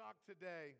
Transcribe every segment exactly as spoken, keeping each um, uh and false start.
talk today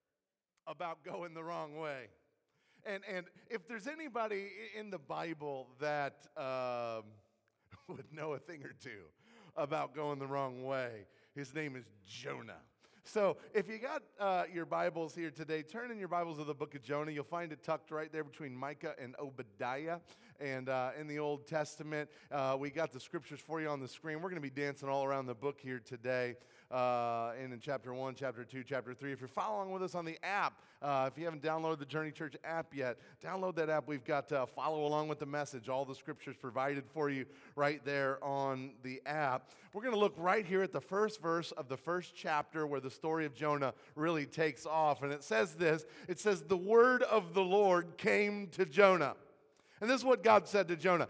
about going the wrong way. And and if there's anybody in the Bible that um, would know a thing or two about going the wrong way, his name is Jonah. So if you got uh, your Bibles here today, turn in your Bibles to the book of Jonah. You'll find it tucked right there between Micah and Obadiah. And uh, in the Old Testament, uh, we got the scriptures for you on the screen. We're going to be dancing all around the book here today. Uh, and in chapter one, chapter two, chapter three. If you're following with us on the app, uh, if you haven't downloaded the Journey Church app yet, download that app. We've got uh, follow along with the message. All the scriptures provided for you right there on the app. We're going to look right here at the first verse of the first chapter where the story of Jonah really takes off. And it says this, it says, the word of the Lord came to Jonah. And this is what God said to Jonah.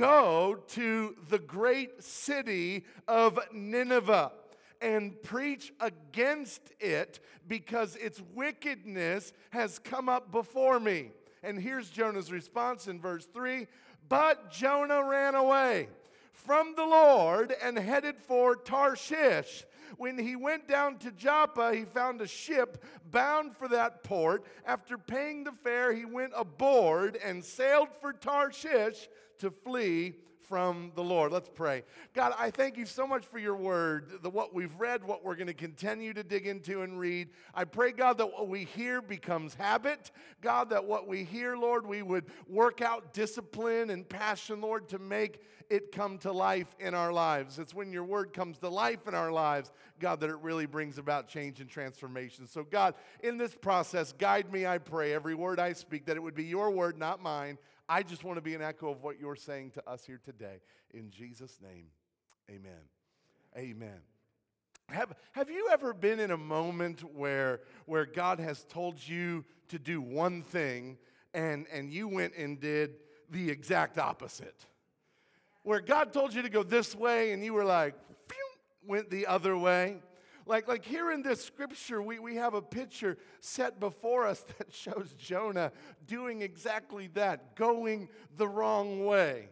Go to the great city of Nineveh and preach against it because its wickedness has come up before me. And here's Jonah's response in verse three. But Jonah ran away from the Lord and headed for Tarshish. When he went down to Joppa, he found a ship bound for that port. After paying the fare, he went aboard and sailed for Tarshish to flee from the Lord. Let's pray. God, I thank you so much for your word, the, what we've read, what we're going to continue to dig into and read. I pray, God, that what we hear becomes habit. God, that what we hear, Lord, we would work out discipline and passion, Lord, to make it come to life in our lives. It's when your word comes to life in our lives, God, that it really brings about change and transformation. So, God, in this process, guide me, I pray, every word I speak, that it would be your word, not mine. I just want to be an echo of what you're saying to us here today. In Jesus' name, amen. Amen. Have, have you ever been in a moment where, where God has told you to do one thing and, and you went and did the exact opposite? Where God told you to go this way and you were like, phew, went the other way. Like, like here in this scripture, we, we have a picture set before us that shows Jonah doing exactly that, going the wrong way.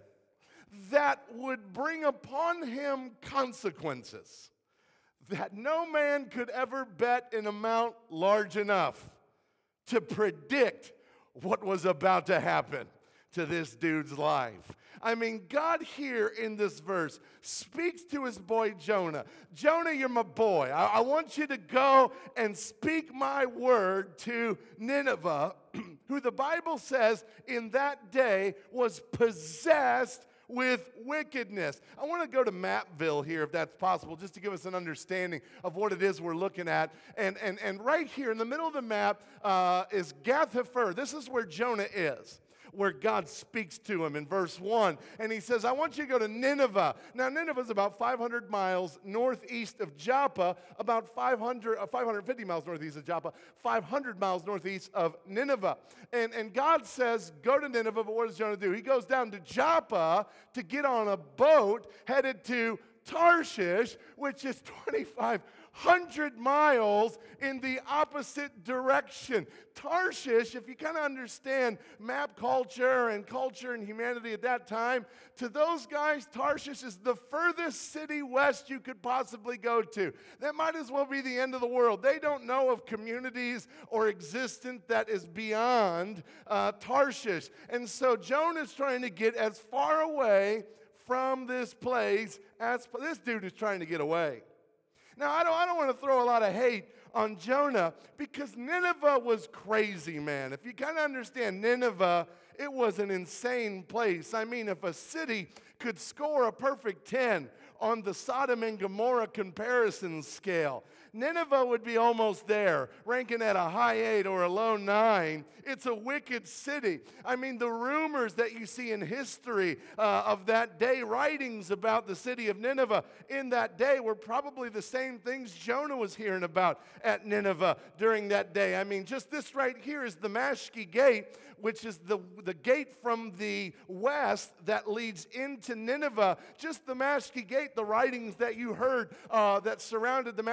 That would bring upon him consequences that no man could ever bet an amount large enough to predict what was about to happen to this dude's life. I mean, God here in this verse speaks to his boy Jonah. Jonah, you're my boy. I, I want you to go and speak my word to Nineveh, who the Bible says in that day was possessed with wickedness. I want to go to Mapville here, if that's possible, just to give us an understanding of what it is we're looking at. And, and, and right here in the middle of the map uh, is Gath-Hepher. This is where Jonah is, where God speaks to him in verse one. And he says, I want you to go to Nineveh. Now, Nineveh is about five hundred miles northeast of Joppa, about five hundred, uh, five hundred fifty miles northeast of Joppa, five hundred miles northeast of Nineveh. And, and God says, go to Nineveh, but what does Jonah do? He goes down to Joppa to get on a boat headed to Tarshish, which is twenty-five hundred miles in the opposite direction. Tarshish, if you kind of understand map culture and culture and humanity at that time, to those guys, Tarshish is the furthest city west you could possibly go to. That might as well be the end of the world. They don't know of communities or existence that is beyond uh, Tarshish. And so Jonah's trying to get as far away from this place as this dude is trying to get away. Now, I don't, I don't want to throw a lot of hate on Jonah because Nineveh was crazy, man. If you kind of understand Nineveh, it was an insane place. I mean, if a city could score a perfect ten on the Sodom and Gomorrah comparison scale, Nineveh would be almost there, ranking at a high eight or a low nine. It's a wicked city. I mean, the rumors that you see in history uh, of that day, writings about the city of Nineveh in that day were probably the same things Jonah was hearing about at Nineveh during that day. I mean, just this right here is the Mashki Gate, which is the, the gate from the west that leads into Nineveh. Just the Mashki Gate, the writings that you heard uh, that surrounded the Mashki Gate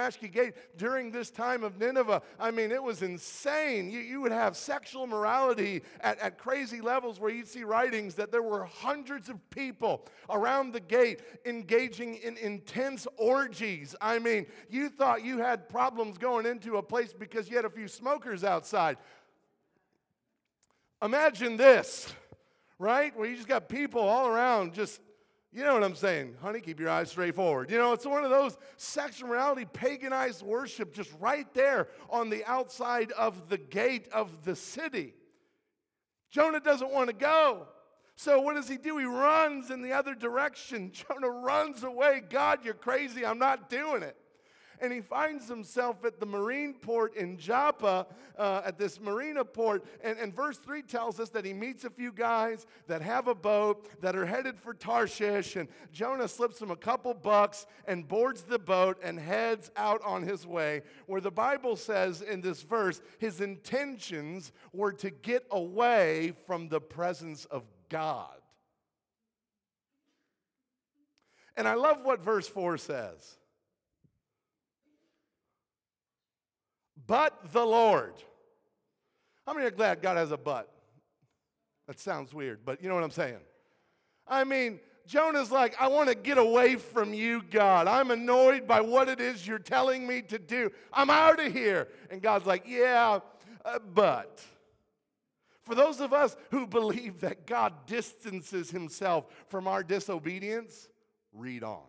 gate during this time of Nineveh, I mean, it was insane. You, you would have sexual morality at, at crazy levels where you'd see writings that there were hundreds of people around the gate engaging in intense orgies. I mean, you thought you had problems going into a place because you had a few smokers outside. Imagine this, right? Where you just got people all around just, you know what I'm saying? Honey, keep your eyes straight forward. You know, it's one of those sexual morality, paganized worship just right there on the outside of the gate of the city. Jonah doesn't want to go. So what does he do? He runs in the other direction. Jonah runs away. God, you're crazy. I'm not doing it. And he finds himself at the marine port in Joppa, uh, at this marina port. And, and verse three tells us that he meets a few guys that have a boat that are headed for Tarshish. And Jonah slips him a couple bucks and boards the boat and heads out on his way, where the Bible says in this verse, his intentions were to get away from the presence of God. And I love what verse four says. But the Lord. How many are glad God has a but? That sounds weird, but you know what I'm saying. I mean, Jonah's like, I want to get away from you, God. I'm annoyed by what it is you're telling me to do. I'm out of here. And God's like, yeah, uh, but. For those of us who believe that God distances himself from our disobedience, read on.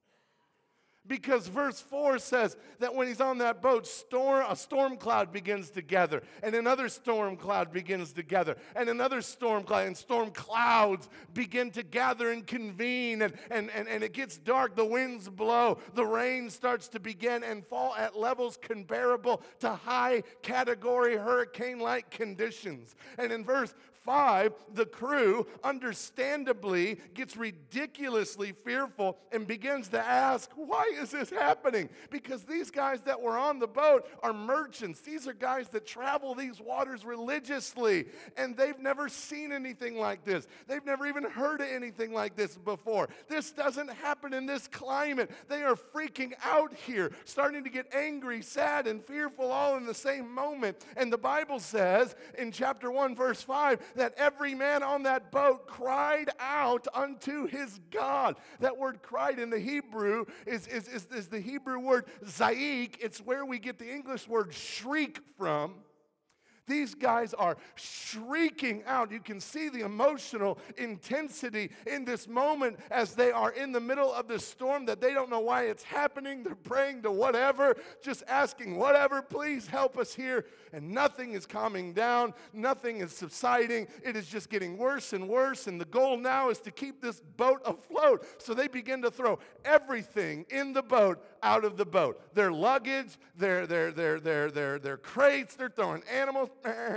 Because verse four says that when he's on that boat, storm, a storm cloud begins to gather, and another storm cloud begins to gather, and another storm cloud, and storm clouds begin to gather and convene, and, and, and, and it gets dark, the winds blow, the rain starts to begin and fall at levels comparable to high category hurricane-like conditions. And in verse five, the crew understandably gets ridiculously fearful and begins to ask, why is this happening? Because these guys that were on the boat are merchants. These are guys that travel these waters religiously, and they've never seen anything like this. They've never even heard of anything like this before. This doesn't happen in this climate. They are freaking out here, starting to get angry, sad, and fearful all in the same moment. And the Bible says in chapter one, verse five, that every man on that boat cried out unto his God. That word cried in the Hebrew is, is, is, is the Hebrew word zaik. It's where we get the English word shriek from. These guys are shrieking out. You can see the emotional intensity in this moment as they are in the middle of the storm that they don't know why it's happening. They're praying to whatever, just asking whatever, please help us here. And nothing is calming down. Nothing is subsiding. It is just getting worse and worse. And the goal now is to keep this boat afloat. So they begin to throw everything in the boat out of the boat. Their luggage, their, their, their, their, their, their crates, they're throwing animals.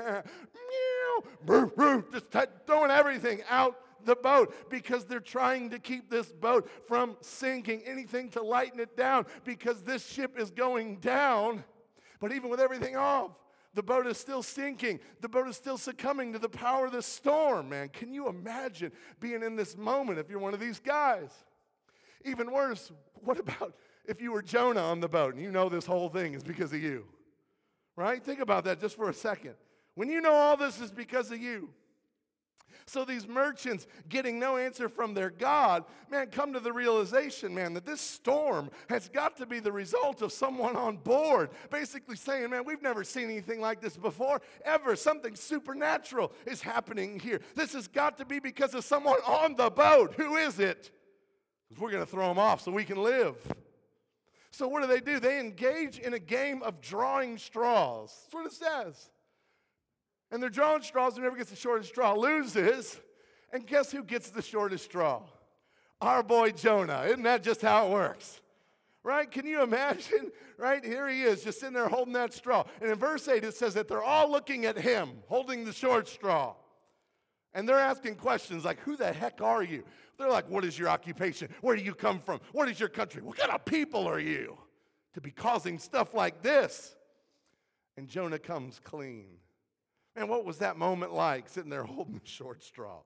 Just t- throwing everything out the boat because they're trying to keep this boat from sinking, anything to lighten it down because this ship is going down. But even with everything off, the boat is still sinking. The boat is still succumbing to the power of the storm, man. Can you imagine being in this moment if you're one of these guys? Even worse, what about if you were Jonah on the boat and you know this whole thing is because of you? Right? Think about that just for a second. When you know all this is because of you. So these merchants getting no answer from their God, man, come to the realization, man, that this storm has got to be the result of someone on board. Basically saying, man, we've never seen anything like this before, ever. Something supernatural is happening here. This has got to be because of someone on the boat. Who is it? Because we're going to throw them off so we can live. So what do they do? They engage in a game of drawing straws. That's what it says. And they're drawing straws. Whoever gets the shortest straw loses. And guess who gets the shortest straw? Our boy Jonah. Isn't that just how it works? Right? Can you imagine? Right? Here he is just sitting there holding that straw. And in verse eight it says that they're all looking at him holding the short straw. And they're asking questions like, who the heck are you? They're like, what is your occupation? Where do you come from? What is your country? What kind of people are you to be causing stuff like this? And Jonah comes clean. Man, what was that moment like, sitting there holding the short straw?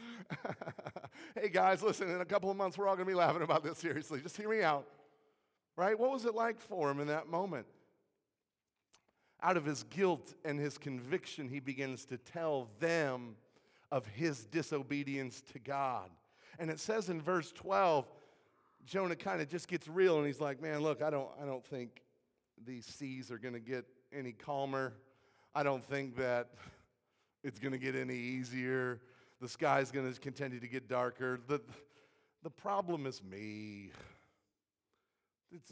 Hey, guys, listen, in a couple of months, we're all going to be laughing about this seriously. Just hear me out. right? What was it like for him in that moment? Out of his guilt and his conviction, he begins to tell them of his disobedience to God. And it says in verse twelve, Jonah kind of just gets real, and he's like, man, look, I don't, I don't think these seas are going to get any calmer. I don't think that it's going to get any easier. The sky's going to continue to get darker. The, the problem is me. It's,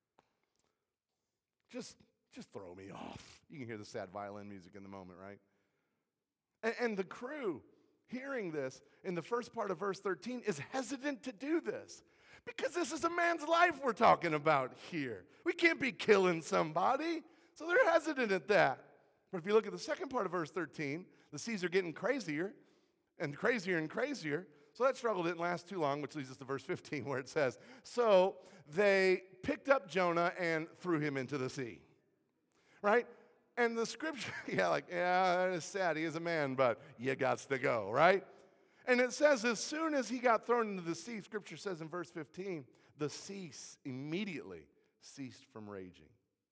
just, just throw me off. You can hear the sad violin music in the moment, right? And, and the crew, hearing this in the first part of verse thirteen, is hesitant to do this. Because this is a man's life we're talking about here. We can't be killing somebody. So they're hesitant at that. But if you look at the second part of verse thirteen, the seas are getting crazier and crazier and crazier. So that struggle didn't last too long, which leads us to verse fifteen, where it says, so they picked up Jonah and threw him into the sea. Right? And the scripture, yeah, like, yeah, that is sad. He is a man, but you gots to go, right? And it says, as soon as he got thrown into the sea, Scripture says in verse fifteen, the sea immediately ceased from raging.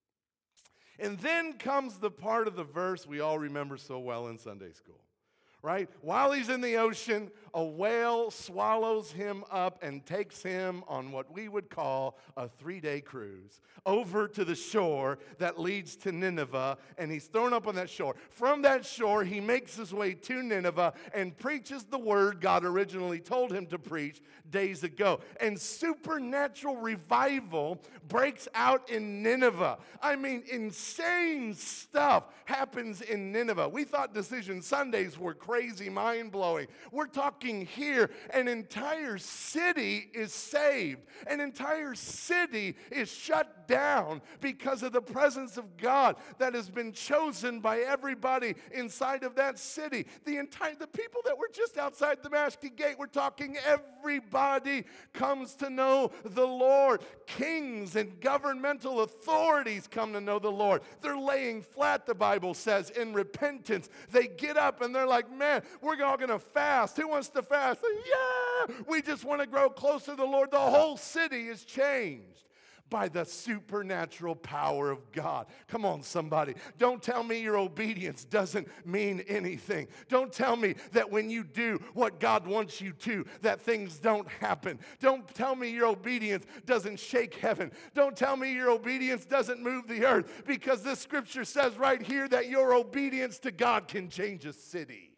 And then comes the part of the verse we all remember so well in Sunday school, right? While he's in the ocean, a whale swallows him up and takes him on what we would call a three-day cruise over to the shore that leads to Nineveh, and he's thrown up on that shore. From that shore, he makes his way to Nineveh and preaches the word God originally told him to preach days ago. And supernatural revival breaks out in Nineveh. I mean, insane stuff happens in Nineveh. We thought Decision Sundays were crazy, mind-blowing. We're talking here, an entire city is saved. An entire city is shut down because of the presence of God that has been chosen by everybody inside of that city. The entire, the people that were just outside the Damascus gate, we're talking everybody comes to know the Lord. Kings and governmental authorities come to know the Lord. They're laying flat, the Bible says, in repentance. They get up and they're like, man, we're all going to fast. Who wants to fast? Yeah, we just want to grow closer to the Lord. The whole city is changed by the supernatural power of God. Come on, somebody. Don't tell me your obedience doesn't mean anything. Don't tell me that when you do what God wants you to, that things don't happen. Don't tell me your obedience doesn't shake heaven. Don't tell me your obedience doesn't move the earth, because this scripture says right here that your obedience to God can change a city.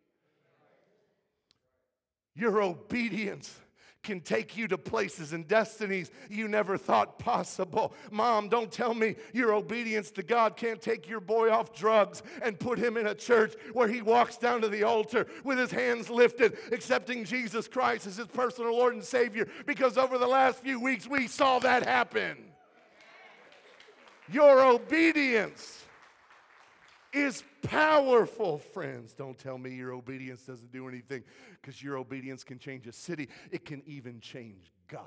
Your obedience can take you to places and destinies you never thought possible. Mom, don't tell me your obedience to God can't take your boy off drugs and put him in a church where he walks down to the altar with his hands lifted, accepting Jesus Christ as his personal Lord and Savior, because over the last few weeks we saw that happen. Your obedience is powerful, friends. Don't tell me your obedience doesn't do anything, because your obedience can change a city. It can even change God.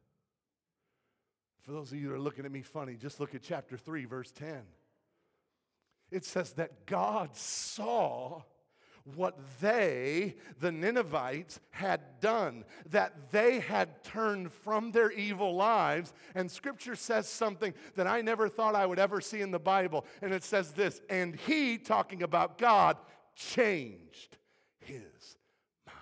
For those of you that are looking at me funny, just look at chapter three, verse ten. It says that God saw what they, the Ninevites, had done, that they had turned from their evil lives. And Scripture says something that I never thought I would ever see in the Bible. And it says this, and he, talking about God, changed his mind.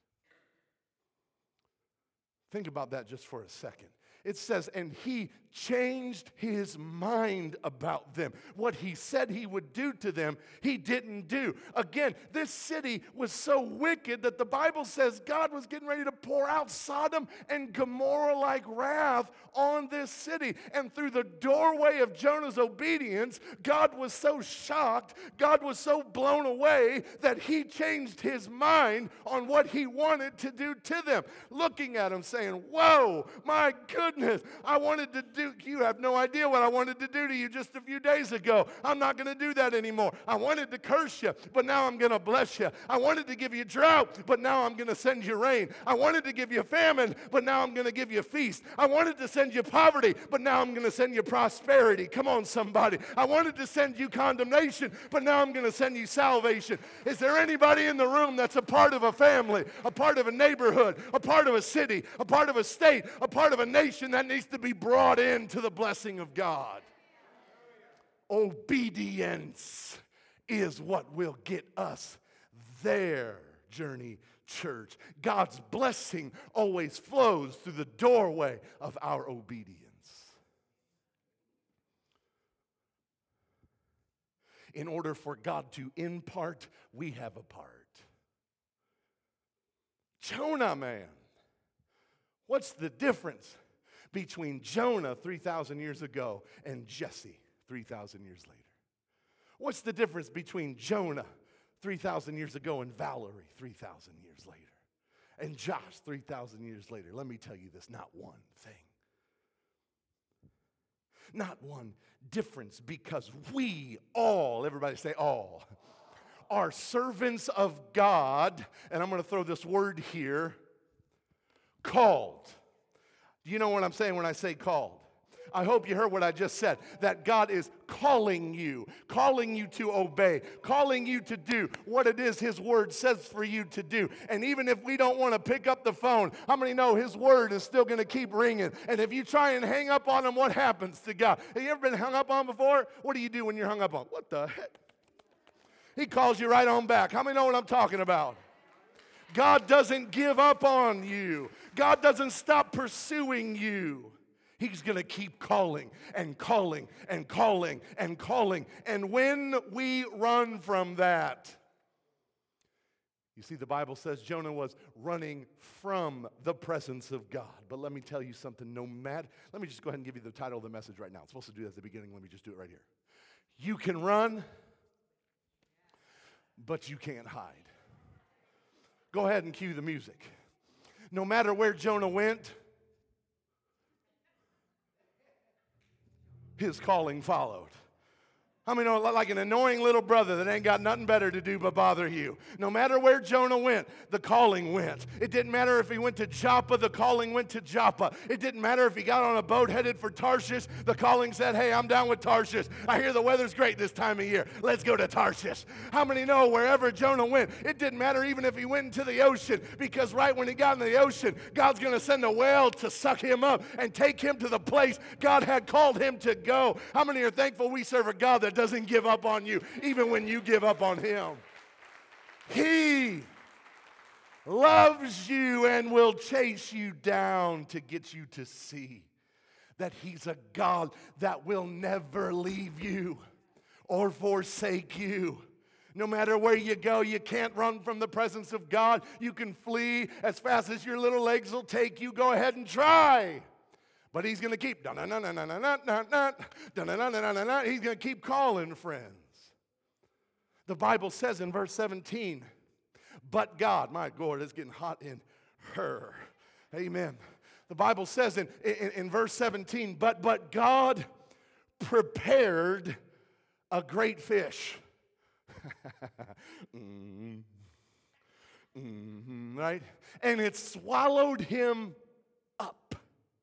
Think about that just for a second. It says, and he changed his mind about them. What he said he would do to them, he didn't do. Again, this city was so wicked that the Bible says God was getting ready to pour out Sodom and Gomorrah-like wrath on this city. And through the doorway of Jonah's obedience, God was so shocked, God was so blown away that he changed his mind on what he wanted to do to them. Looking at him saying, whoa, my goodness, I wanted to do You have no idea what I wanted to do to you just a few days ago. I'm not going to do that anymore. I wanted to curse you, but now I'm going to bless you. I wanted to give you drought, but now I'm going to send you rain. I wanted to give you famine, but now I'm going to give you feast. I wanted to send you poverty, but now I'm going to send you prosperity. Come on, somebody. I wanted to send you condemnation, but now I'm going to send you salvation. Is there anybody in the room that's a part of a family, a part of a neighborhood, a part of a city, a part of a state, a part of a nation revelation that needs to be brought into the blessing of God. Obedience is what will get us there, Journey Church. God's blessing always flows through the doorway of our obedience. In order for God to impart, we have a part. Jonah, man. What's the difference between Jonah three thousand years ago and Jesse three thousand years later? What's the difference between Jonah three thousand years ago and Valerie three thousand years later? And Josh three thousand years later? Let me tell you this, not one thing. Not one difference, because we all, everybody say all, are servants of God, and I'm going to throw this word here, called. Do you know what I'm saying when I say called? I hope you heard what I just said, that God is calling you, calling you to obey, calling you to do what it is His Word says for you to do. And even if we don't want to pick up the phone, how many know His Word is still going to keep ringing? And if you try and hang up on Him, what happens to God? Have you ever been hung up on before? What do you do when you're hung up on? What the heck? He calls you right on back. How many know what I'm talking about? God doesn't give up on you. God doesn't stop pursuing you. He's going to keep calling and calling and calling and calling. And when we run from that, you see, the Bible says Jonah was running from the presence of God. But let me tell you something, no matter, let me just go ahead and give you the title of the message right now. I'm supposed to do that at the beginning. Let me just do it right here. You can run, but you can't hide. Go ahead and cue the music. No matter where Jonah went, his calling followed. How many know, like an annoying little brother that ain't got nothing better to do but bother you? No matter where Jonah went, the calling went. It didn't matter if he went to Joppa, the calling went to Joppa. It didn't matter if he got on a boat headed for Tarshish, the calling said, hey, I'm down with Tarshish. I hear the weather's great this time of year. Let's go to Tarshish. How many know wherever Jonah went, it didn't matter even if he went into the ocean, because right when he got in the ocean, God's going to send a whale to suck him up and take him to the place God had called him to go. How many are thankful we serve a God that doesn't give up on you, even when you give up on Him? He loves you and will chase you down to get you to see that He's a God that will never leave you or forsake you. No matter where you go, you can't run from the presence of God. You can flee as fast as your little legs will take you. Go ahead and try. But He's going to keep, he's going to keep calling, friends. The Bible says in verse seventeen, but God, my God, it's getting hot in her. Amen. The Bible says in, in, in verse seventeen, but, but God prepared a great fish. mm-hmm. Mm-hmm, right? And it swallowed him up.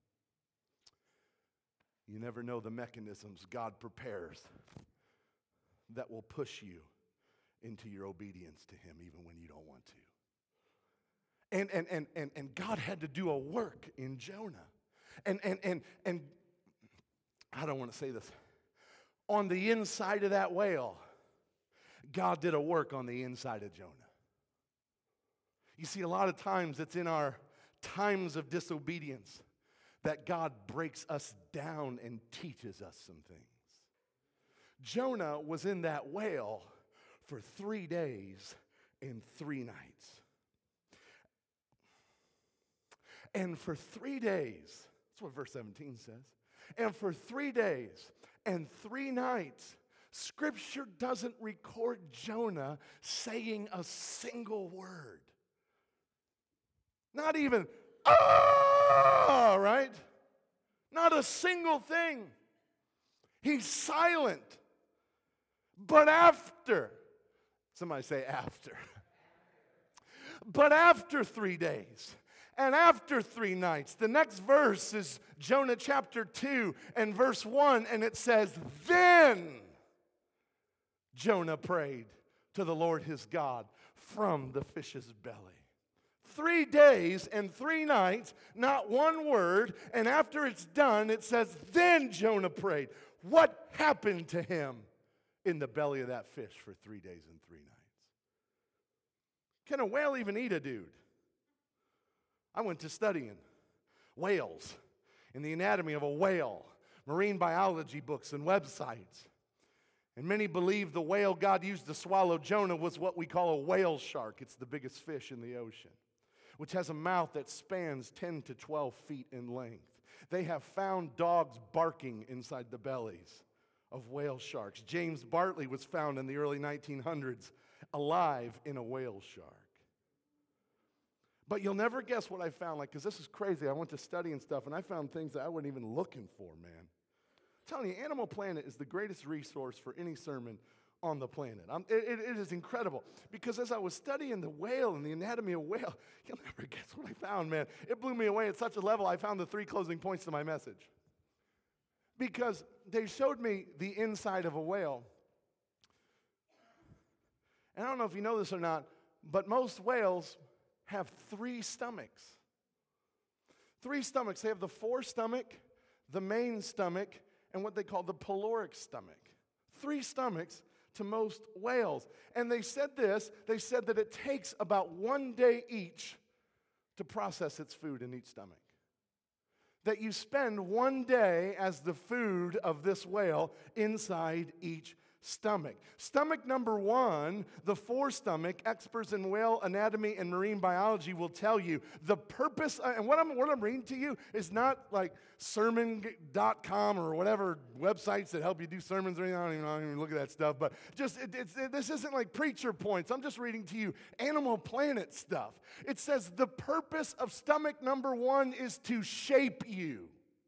You never know the mechanisms God prepares that will push you into your obedience to Him even when you don't want to. And and and and, and God had to do a work in Jonah. And and and and I don't want to say this. On the inside of that whale, God did a work on the inside of Jonah. You see, a lot of times it's in our times of disobedience that God breaks us down and teaches us some things. Jonah was in that whale for three days and three nights. And for three days, that's what verse seventeen says, and for three days and three nights, Scripture doesn't record Jonah saying a single word. Not even, ah, right? Not a single thing. He's silent. But after, somebody say after. But after three days and after three nights, the next verse is Jonah chapter two and verse one, and it says, then Jonah prayed to the Lord his God from the fish's belly. Three days and three nights, not one word. And after it's done, it says, then Jonah prayed. What happened to him in the belly of that fish for three days and three nights? Can a whale even eat a dude? I went to studying whales and the anatomy of a whale, marine biology books and websites. And many believe the whale God used to swallow Jonah was what we call a whale shark. It's the biggest fish in the ocean, which has a mouth that spans ten to twelve feet in length. They have found dogs barking inside the bellies of whale sharks. James Bartley was found in the early nineteen hundreds alive in a whale shark. But you'll never guess what I found, like, because this is crazy. I went to study and stuff, and I found things that I wasn't even looking for, man. I'm telling you, Animal Planet is the greatest resource for any sermon on the planet. Um, it, it, it is incredible, because as I was studying the whale and the anatomy of whale, you'll never guess what I found, man. It blew me away at such a level, I found the three closing points to my message. Because they showed me the inside of a whale. And I don't know if you know this or not, but most whales have three stomachs. Three stomachs. They have the forestomach, the main stomach, and what they call the pyloric stomach. Three stomachs to most whales. And they said this, they said that it takes about one day each to process its food in each stomach. That you spend one day as the food of this whale inside each stomach. Stomach number one, the forestomach, experts in whale anatomy and marine biology will tell you the purpose, and what I'm, what I'm reading to you is not like sermon dot com or whatever websites that help you do sermons or anything. I don't even, I don't even look at that stuff, but just, it, it's, it, this isn't like preacher points. I'm just reading to you Animal Planet stuff. It says the purpose of stomach number one is to shape you.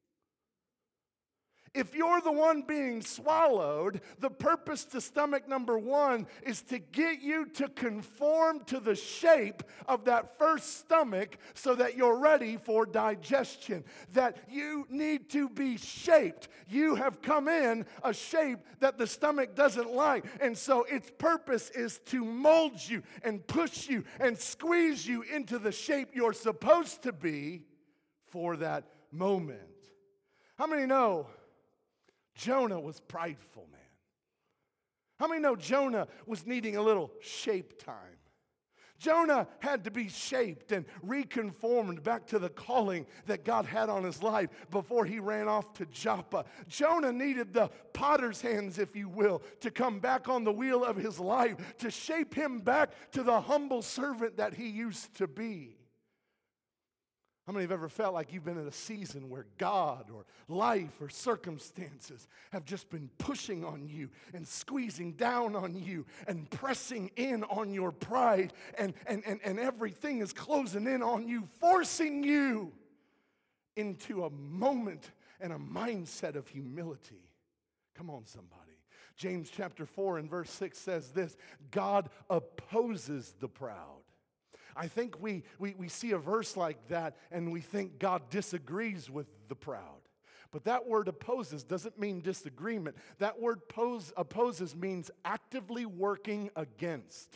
If you're the one being swallowed, the purpose to stomach number one is to get you to conform to the shape of that first stomach so that you're ready for digestion. That you need to be shaped. You have come in a shape that the stomach doesn't like. And so its purpose is to mold you and push you and squeeze you into the shape you're supposed to be for that moment. How many know Jonah was prideful, man? How many know Jonah was needing a little shape time? Jonah had to be shaped and reconformed back to the calling that God had on his life before he ran off to Joppa. Jonah needed the potter's hands, if you will, to come back on the wheel of his life, to shape him back to the humble servant that he used to be. How many have ever felt like you've been in a season where God or life or circumstances have just been pushing on you and squeezing down on you and pressing in on your pride, and, and, and, and everything is closing in on you, forcing you into a moment and a mindset of humility? Come on, somebody. James chapter four and verse six says this: God opposes the proud. I think we, we, we see a verse like that and we think God disagrees with the proud. But that word opposes doesn't mean disagreement. That word pose, opposes means actively working against.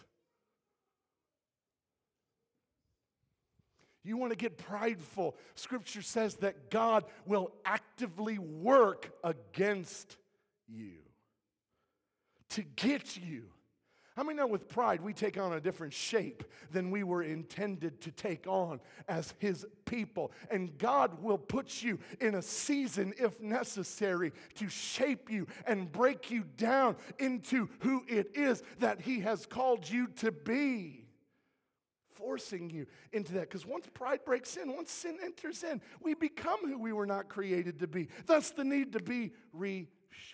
You want to get prideful. Scripture says that God will actively work against you to get you. How many know with pride we take on a different shape than we were intended to take on as His people? And God will put you in a season, if necessary, to shape you and break you down into who it is that He has called you to be. Forcing you into that. Because once pride breaks in, once sin enters in, we become who we were not created to be. Thus the need to be reshaped.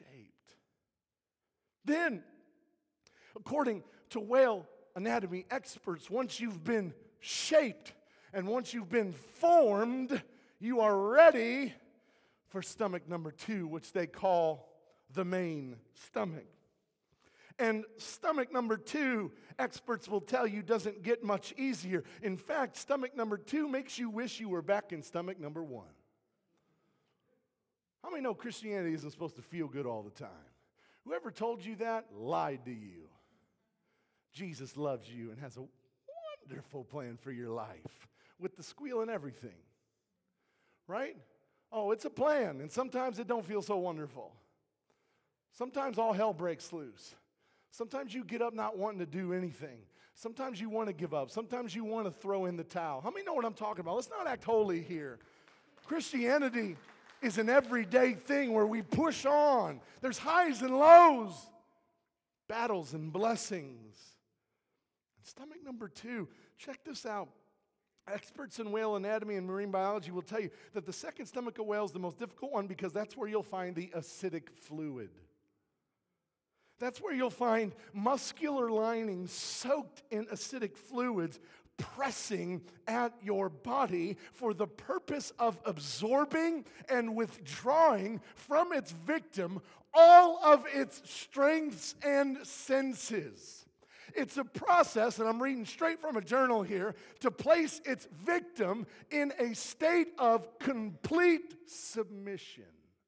Then, according to whale anatomy experts, once you've been shaped and once you've been formed, you are ready for stomach number two, which they call the main stomach. And stomach number two, experts will tell you, doesn't get much easier. In fact, stomach number two makes you wish you were back in stomach number one. How many know Christianity isn't supposed to feel good all the time? Whoever told you that lied to you. Jesus loves you and has a wonderful plan for your life with the squeal and everything. Right? Oh, it's a plan, and sometimes it don't feel so wonderful. Sometimes all hell breaks loose. Sometimes you get up not wanting to do anything. Sometimes you want to give up. Sometimes you want to throw in the towel. How many know what I'm talking about? Let's not act holy here. Christianity is an everyday thing where we push on. There's highs and lows, battles and blessings. Stomach number two, check this out. Experts in whale anatomy and marine biology will tell you that the second stomach of whale is the most difficult one because that's where you'll find the acidic fluid. That's where you'll find muscular linings soaked in acidic fluids pressing at your body for the purpose of absorbing and withdrawing from its victim all of its strengths and senses. It's a process, and I'm reading straight from a journal here, to place its victim in a state of complete submission.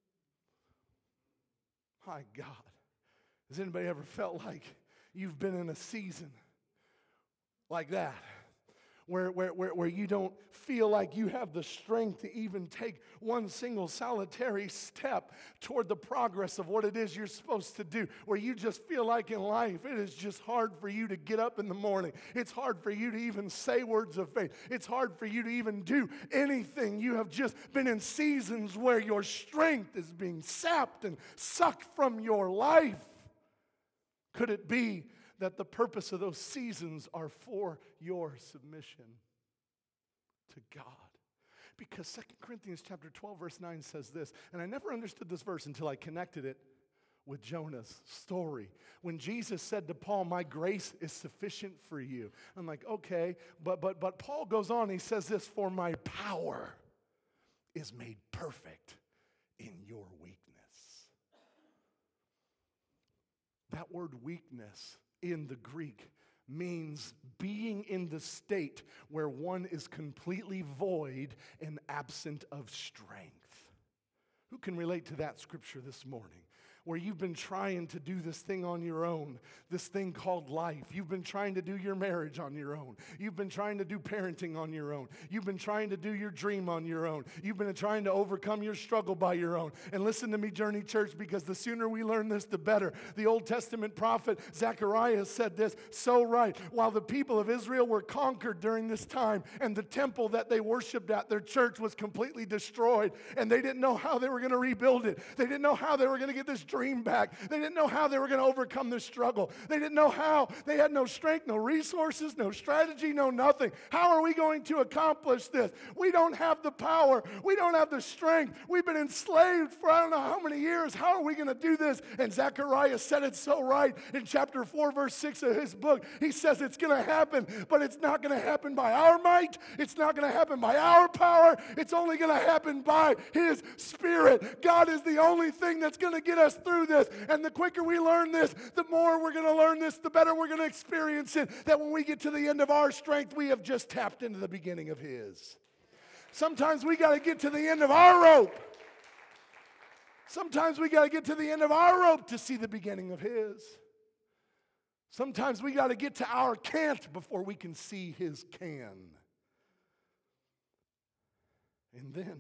My God. Has anybody ever felt like you've been in a season like that? Where, where, where, where you don't feel like you have the strength to even take one single solitary step toward the progress of what it is you're supposed to do. Where you just feel like in life, it is just hard for you to get up in the morning. It's hard for you to even say words of faith. It's hard for you to even do anything. You have just been in seasons where your strength is being sapped and sucked from your life. Could it be that the purpose of those seasons are for your submission to God? Because Second Corinthians chapter twelve, verse nine says this, and I never understood this verse until I connected it with Jonah's story. When Jesus said to Paul, my grace is sufficient for you. I'm like, okay, but but but Paul goes on, he says this, for my power is made perfect in your weakness. That word weakness in the Greek means being in the state where one is completely void and absent of strength. Who can relate to that scripture this morning? Where you've been trying to do this thing on your own, this thing called life. You've been trying to do your marriage on your own. You've been trying to do parenting on your own. You've been trying to do your dream on your own. You've been trying to overcome your struggle by your own. And listen to me, Journey Church, because the sooner we learn this, the better. The Old Testament prophet Zechariah said this so right. While the people of Israel were conquered during this time, and the temple that they worshiped at, their church, was completely destroyed, and they didn't know how they were going to rebuild it. They didn't know how they were going to get this dream back. They didn't know how they were going to overcome this struggle. They didn't know how. They had no strength, no resources, no strategy, no nothing. How are we going to accomplish this? We don't have the power. We don't have the strength. We've been enslaved for I don't know how many years. How are we going to do this? And Zechariah said it so right in chapter four, verse six of his book. He says it's going to happen, but it's not going to happen by our might. It's not going to happen by our power. It's only going to happen by His Spirit. God is the only thing that's going to get us through this. And the quicker we learn this, the more we're going to learn this, the better we're going to experience it. That when we get to the end of our strength, we have just tapped into the beginning of His. Sometimes we got to get to the end of our rope. Sometimes we got to get to the end of our rope to see the beginning of His. Sometimes we got to get to our can't before we can see His can. And then,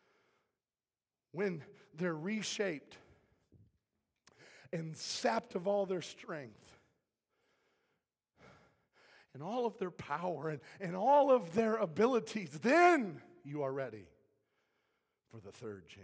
when they're reshaped and sapped of all their strength and all of their power and, and all of their abilities, then you are ready for the third chamber.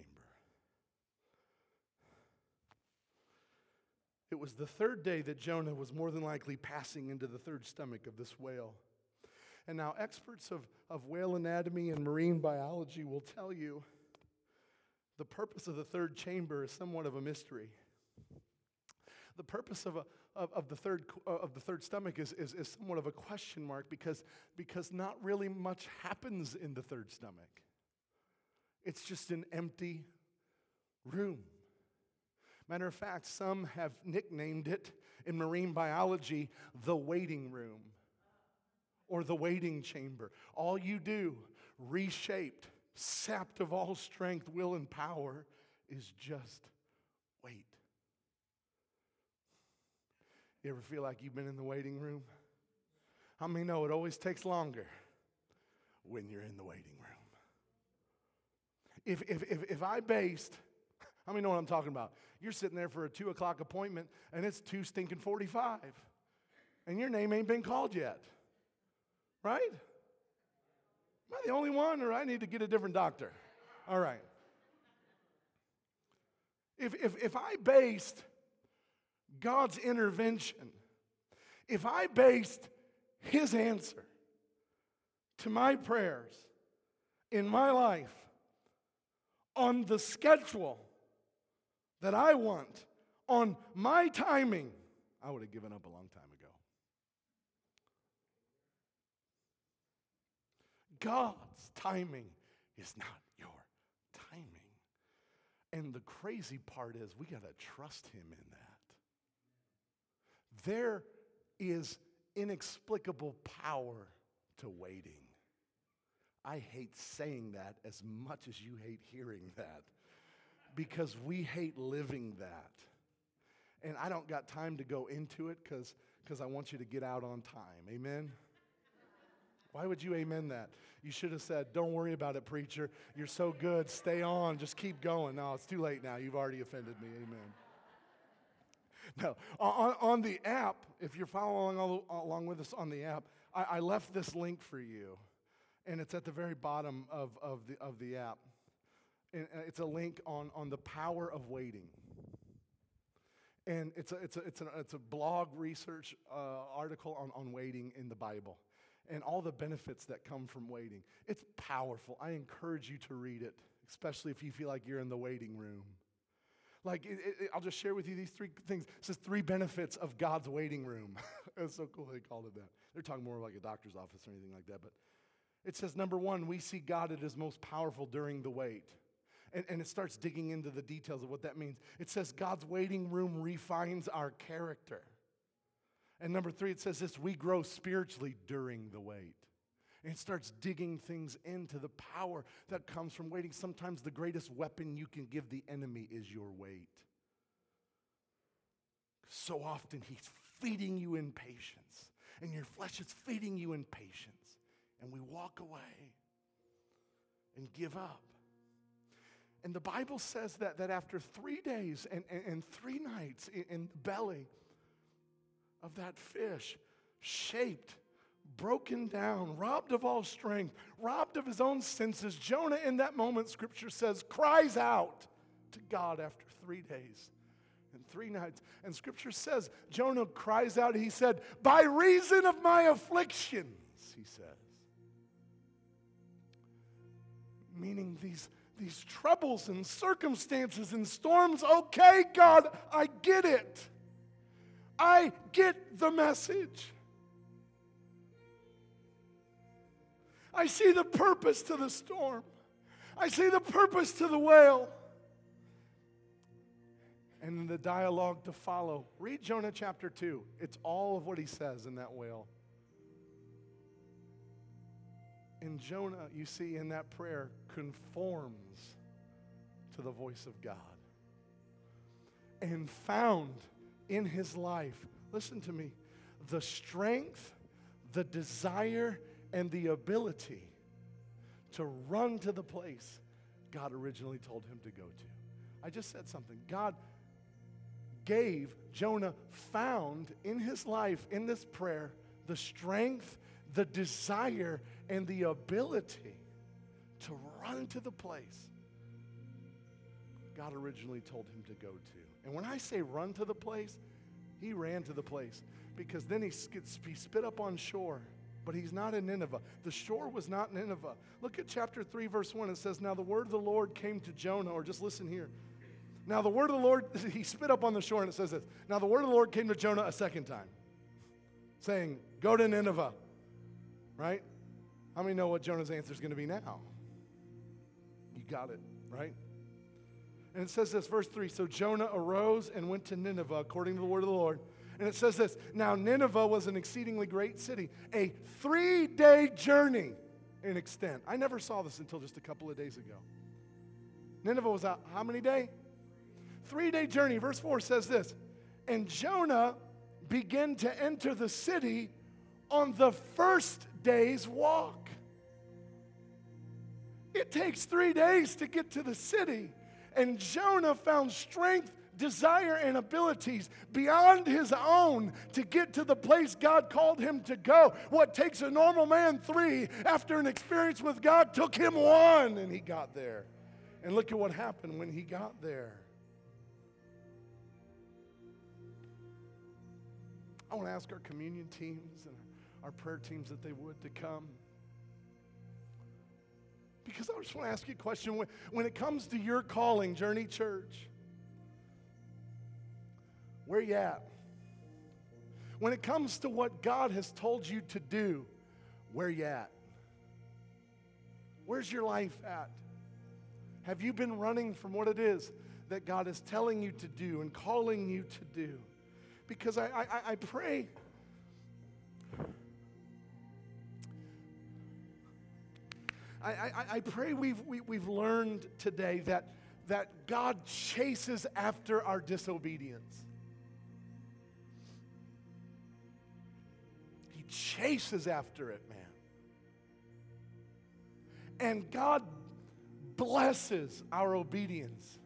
It was the third day that Jonah was more than likely passing into the third stomach of this whale. And now experts of, of whale anatomy and marine biology will tell you the purpose of the third chamber is somewhat of a mystery. The purpose of, a, of, of, the, third, of the third stomach is, is, is somewhat of a question mark because, because not really much happens in the third stomach. It's just an empty room. Matter of fact, some have nicknamed it in marine biology the waiting room or the waiting chamber. All you do, reshaped, sapped of all strength, will, and power, is just wait. You ever feel like you've been in the waiting room? How many know it always takes longer when you're in the waiting room? If, if, if, if I based, how many know what I'm talking about? You're sitting there for a two o'clock appointment, and it's two stinking forty-five, and your name ain't been called yet, right? Am I the only one, or I need to get a different doctor? All right. If, if, if I based God's intervention, if I based His answer to my prayers in my life on the schedule that I want, on my timing, I would have given up a long time ago. God's timing is not your timing. And the crazy part is we got to trust Him in that. There is inexplicable power to waiting. I hate saying that as much as you hate hearing that, because we hate living that. And I don't got time to go into it because because I want you to get out on time. Amen? Why would you amen that? You should have said, don't worry about it, preacher. You're so good. Stay on. Just keep going. No, it's too late now. You've already offended me. Amen. No, on, on the app, if you're following all, along with us on the app, I, I left this link for you. And it's at the very bottom of, of, the, of the app. And it's a link on, on the power of waiting. And it's a, it's a, it's a, it's a blog research uh, article on, on waiting in the Bible and all the benefits that come from waiting. It's powerful. I encourage you to read it, especially if you feel like you're in the waiting room. Like, it, it, I'll just share with you these three things. It says three benefits of God's waiting room. It's so cool they called it that. They're talking more like a doctor's office or anything like that. But it says, number one, we see God at His most powerful during the wait. And, and it starts digging into the details of what that means. It says God's waiting room refines our character. And number three, it says this, we grow spiritually during the wait. And it starts digging things into the power that comes from waiting. Sometimes the greatest weapon you can give the enemy is your wait. So often he's feeding you in patience. And your flesh is feeding you in patience. And we walk away and give up. And the Bible says that, that after three days and, and, and three nights in, in the belly of that fish, shaped, broken down, robbed of all strength, robbed of his own senses, Jonah in that moment, Scripture says, cries out to God after three days and three nights. And Scripture says, Jonah cries out, he said, by reason of my afflictions, he says. Meaning these, these troubles and circumstances and storms, okay, God, I get it. I get the message. I see the purpose to the storm. I see the purpose to the whale. And in the dialogue to follow, read Jonah chapter two. It's all of what he says in that whale. And Jonah, you see in that prayer, conforms to the voice of God. And found in his life, listen to me, the strength, the desire, and the ability to run to the place God originally told him to go to. I just said something. God gave Jonah, found in his life, in this prayer, the strength, the desire, and the ability to run to the place God originally told him to go to. And when I say run to the place, he ran to the place because then he spit up on shore. But he's not in Nineveh. The shore was not Nineveh. Look at chapter three, verse one. It says, now the word of the Lord came to Jonah, or just listen here. Now the word of the Lord, he spit up on the shore, and it says this. Now the word of the Lord came to Jonah a second time, saying, go to Nineveh. Right? How many know what Jonah's answer is going to be now? You got it, right? And it says this, verse three, so Jonah arose and went to Nineveh according to the word of the Lord. And it says this, now Nineveh was an exceedingly great city, a three-day journey in extent. I never saw this until just a couple of days ago. Nineveh was a how many day? Three-day journey. Verse four says this, and Jonah began to enter the city on the first day's walk. It takes three days to get to the city. And Jonah found strength, desire, and abilities beyond his own to get to the place God called him to go. What takes a normal man three, after an experience with God, took him one, and he got there. And look at what happened when he got there. I want to ask our communion teams and our prayer teams that they would to come. Because I just want to ask you a question. When, when it comes to your calling, Journey Church, where you at? When it comes to what God has told you to do, where you at? Where's your life at? Have you been running from what it is that God is telling you to do and calling you to do? Because I, I, I pray I, I, I pray we've, we, we've learned today that, that God chases after our disobedience. He chases after it, man. And God blesses our obedience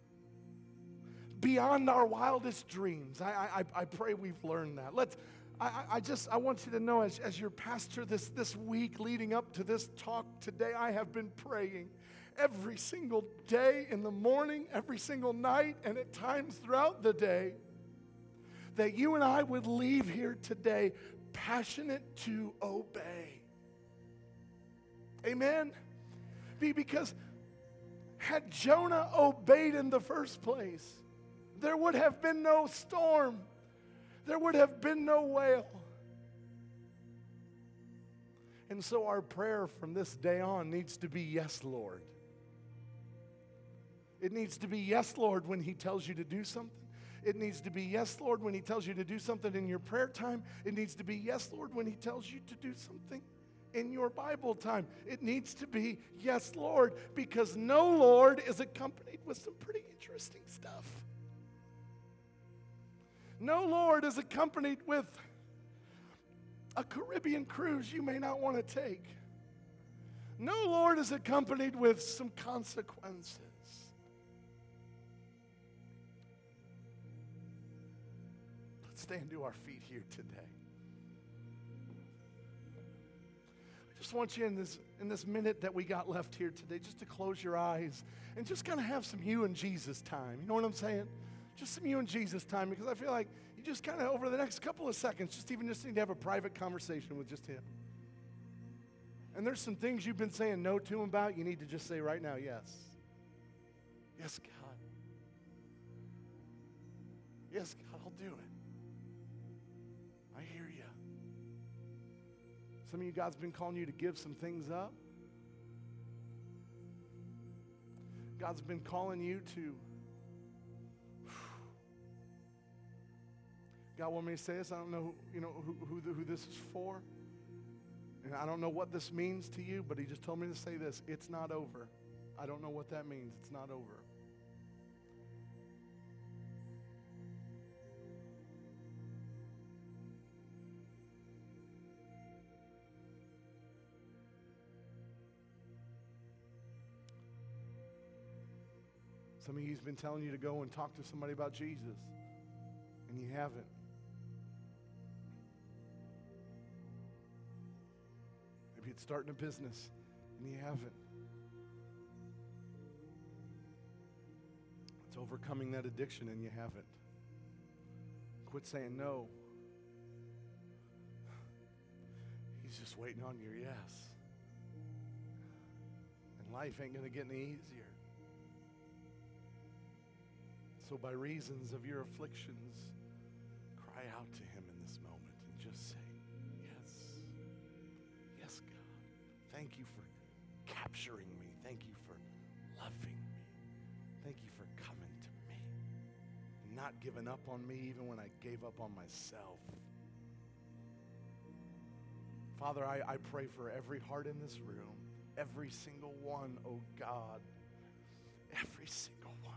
beyond our wildest dreams. I, I, I pray we've learned that. Let's I, I just, I want you to know, as, as your pastor this, this week leading up to this talk today, I have been praying every single day in the morning, every single night, and at times throughout the day, that you and I would leave here today passionate to obey. Amen? Be because had Jonah obeyed in the first place, there would have been no storm. There would have been no whale. And so our prayer from this day on needs to be, yes, Lord. It needs to be, yes, Lord, when He tells you to do something. It needs to be, yes, Lord, when He tells you to do something in your prayer time. It needs to be, yes, Lord, when He tells you to do something in your Bible time. It needs to be, yes, Lord, because no Lord is accompanied with some pretty interesting stuff. No Lord is accompanied with a Caribbean cruise you may not want to take. No Lord is accompanied with some consequences. Let's stand to our feet here today. I just want you in this, in this minute that we got left here today, just to close your eyes and just kind of have some you and Jesus time. You know what I'm saying? Just some you and Jesus time, because I feel like you just kind of, over the next couple of seconds, just even just need to have a private conversation with just Him. And there's some things you've been saying no to Him about, you need to just say right now, yes. Yes, God. Yes, God, I'll do it. I hear you. Some of you, God's been calling you to give some things up. God's been calling you to, God want me to say this. I don't know, you know, who, who, who this is for. And I don't know what this means to you, but He just told me to say this. It's not over. I don't know what that means. It's not over. Some of you, He's been telling you to go and talk to somebody about Jesus, and you haven't. Maybe it's starting a business, and you haven't. It's overcoming that addiction, and you haven't. Quit saying no. He's just waiting on your yes. And life ain't going to get any easier. So by reasons of your afflictions, cry out to Him in this moment and just say, yes. Yes, God. Thank you for capturing me. Thank you for loving me. Thank you for coming to me and not giving up on me even when I gave up on myself. Father, I, I pray for every heart in this room, every single one, oh God, every single one.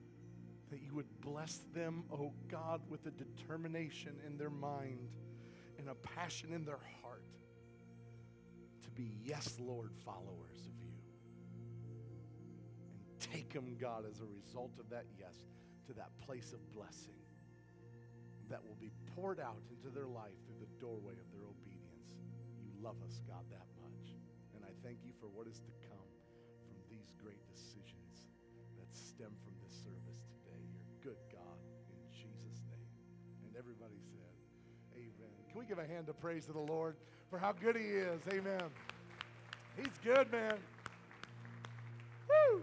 That you would bless them, oh God, with a determination in their mind, and a passion in their heart to be, yes, Lord, followers of you. And take them, God, as a result of that yes, to that place of blessing that will be poured out into their life through the doorway of their obedience. You love us, God, that much. And I thank you for what is to come from these great decisions that stem from this service today. You're good, God, in Jesus' name. And everybody said, amen. Can we give a hand of praise to the Lord for how good he is? Amen. He's good, man. Woo!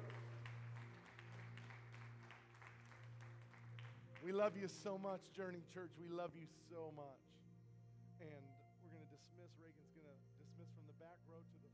We love you so much, Journey Church. We love you so much. And we're going to dismiss. Reagan's going to dismiss from the back row to the